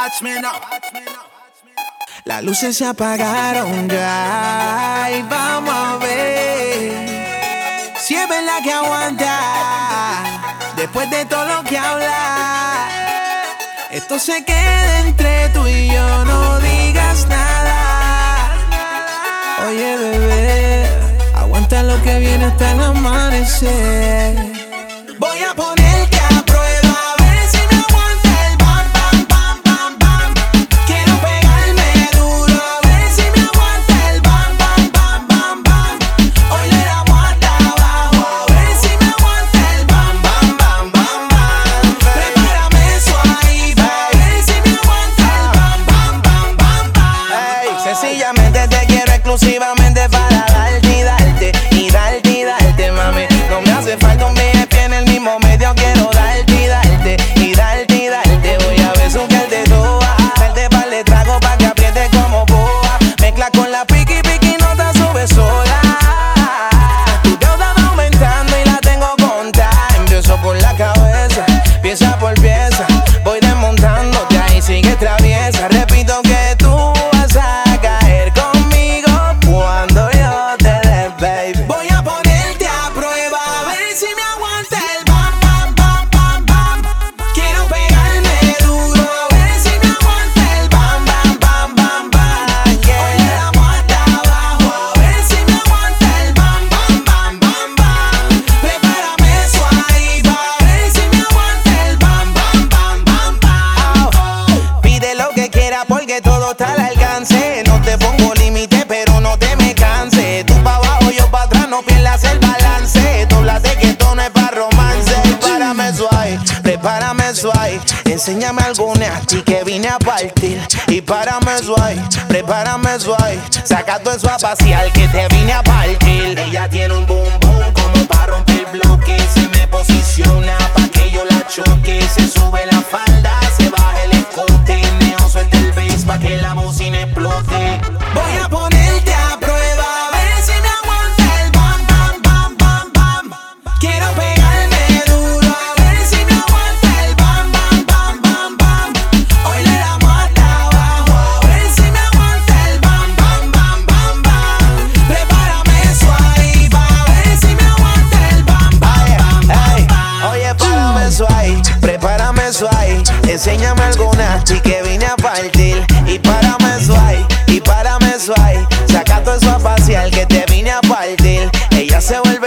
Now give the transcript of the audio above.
Las luces se apagaron ya y vamos a ver si es verdad que aguanta después de todo lo que habla. Esto se queda entre tú y yo, no digas nada. Oye, bebé, aguanta lo que viene hasta el amanecer. Voy a ponerte a prueba, a ver si me aguanta el bam, bam, bam, bam, bam. Quiero pegarme duro, a ver si me aguanta el bam, bam, bam, bam, bam. Hoy le damos hasta abajo, a ver si me aguanta el bam, bam, bam, bam, bam. Prepárame eso ahí, a ver si me aguanta el bam, bam, bam, bam, bam. Hey, sencillamente te quiero exclusivamente para darte y darte y darte y darte, mami. No me hace falta un VIP en el mismo medio, quiero darte y darte y darte y darte. Voy a besuquearte toda, darte par de trago pa' que apriete como boa. Mezcla con la piqui piqui, no te subes sola. Tu deuda va aumentando y la tengo contada. Empiezo por la cabeza, pieza por pieza. Voy desmontándote ahí, sigue traviesa. Repito que tú vas a caer conmigo cuando yo te dé, baby. Voy a ponerte a prueba, a ver si me aguanta el bam, bam, bam, bam, bam. Quiero pegarme duro, a ver si me aguanta el bam, bam, bam, bam, bam. Hoy le damos hasta abajo, a ver si me aguanta el bam, bam, bam, bam, bam. Prepárame eso ahí, a ver si me aguanta el bam, bam, bam, bam, bam. Pide lo que quieras porque todo está al alcance. No te pongo límite, pero no te me canses. Tú pa' abajo, yo pa' atrás, no pierdas el balance. Dóblate que esto no es pa' romance. Prepárame suave, enséñame alguna así que vine a partir. Y párame suave, prepárame suave. Saca todo eso a pasear que te vine a partir. Ella tiene un boom boom como pa' romper bloque. Se me posiciona pa' que yo la choque. Se sube la falda, se baja el escote. Neo suelta el bass pa' que la bocina explote. Voy a ponerte a prueba, a ver si me aguanta el bam, bam, bam, bam, bam. Quiero pegarme duro, a ver si me aguanta el bam, bam, bam, bam, bam. Hoy le damos hasta abajo, a ver si me aguanta el bam, bam, bam, bam, bam. Prepárame eso ahí, a ver si me aguanta el bam, bam, bam, bam, bam. Oye, párame eso ahí, prepárame eso ahí. Enséñame alguna así que vine a partir. Y párame eso ahí, y párame eso ahí. Saca todo eso a pasear que te vine a partir. Ella se vuelve